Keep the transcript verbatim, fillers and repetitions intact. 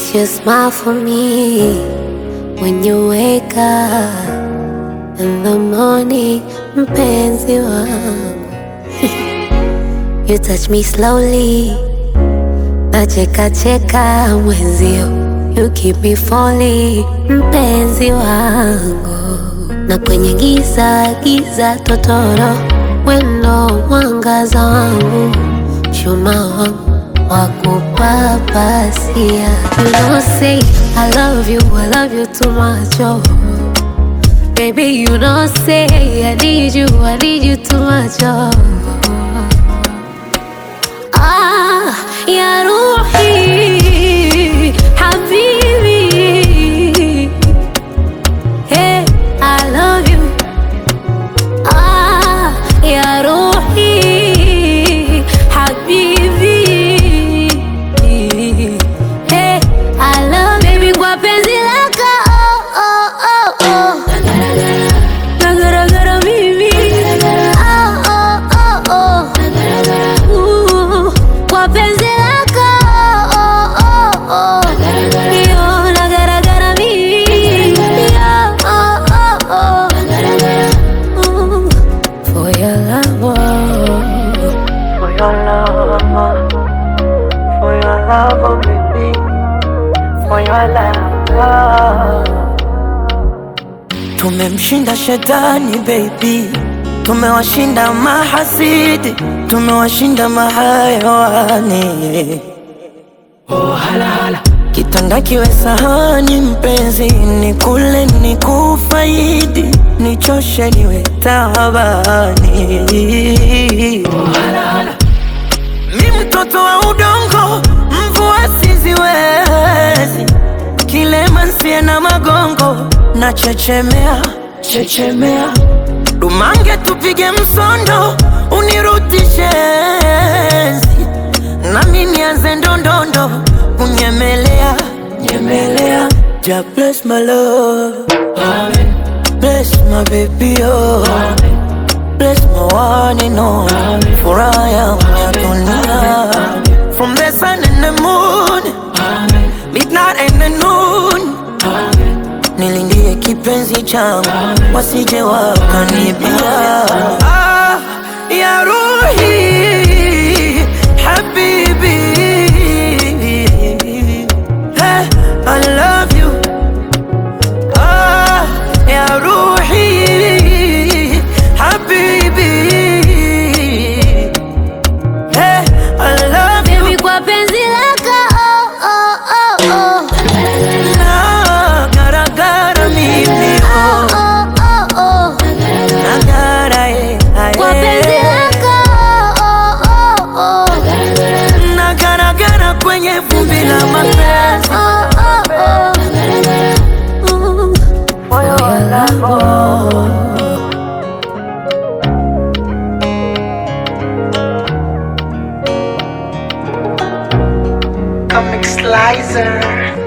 You smile for me when you wake up in the morning, mpenzi wangu. You touch me slowly, nacheka cheka mwenzio. You keep me falling, mpenzi wangu. Na kwenye giza giza totoro, wendo mwangaza wangu, chuma wangu wakupapasia. You don't say I love you, I love you too much, oh. Baby, you don't say I need you, I need you too much, oh. Ah, ya Ruhi, Habibi. Hey, I love you. Ah, ya Ruhi, Habibi. Hey, I love baby kwa penzi lako, oh, oh, oh, oh. Nagaragara mimi, oh, oh, oh, oh. Ooh, kwa penzi lako, oh, oh, oh. Yo, nagaragara mimi, yo, oh, oh, oh. Ooh, for your love, oh. For your love, for your love, oh baby, for your love. Tumemshinda shetani baby, tumewashinda mahasidi, tumewashinda mahayawani. Oh hala hala, kitanda kiwe sahani mpenzi, nikule nikufaidi, nichoshe niwe tabani. Oh hala hala, mi mtoto wa udongo, mvua siziwezi, kilema nsie na magongo, na chechemea, chechemea. Dumange tupige msondo, unirutishe enzi, na mimi anze ndondondo, kunyemelea, nyemelea. Ja bless my love, amen. Bless my baby, oh, amen. Bless my one and only, for I am your dunia. From the sun and the moon, amen. Midnight and the noon, amen. Nilindie kipenzi changu, wasije wakanibia. Ah, ya Ruhi, Habibi. Hey, I love you. Ah, ya Ruhi, Habibi. Hey, I love you. Baby, kwa penzi lako, oh, oh, oh, oh. Nagaragara mimi, Oh, oh, oh, oh. nagara, eh, eh. Kwa penzi lako, oh, oh, oh. Nagaragara kwenye vumbi la mapenzi. Oh, oh, oh. Ooh, for your love, oh. Comic Slicer.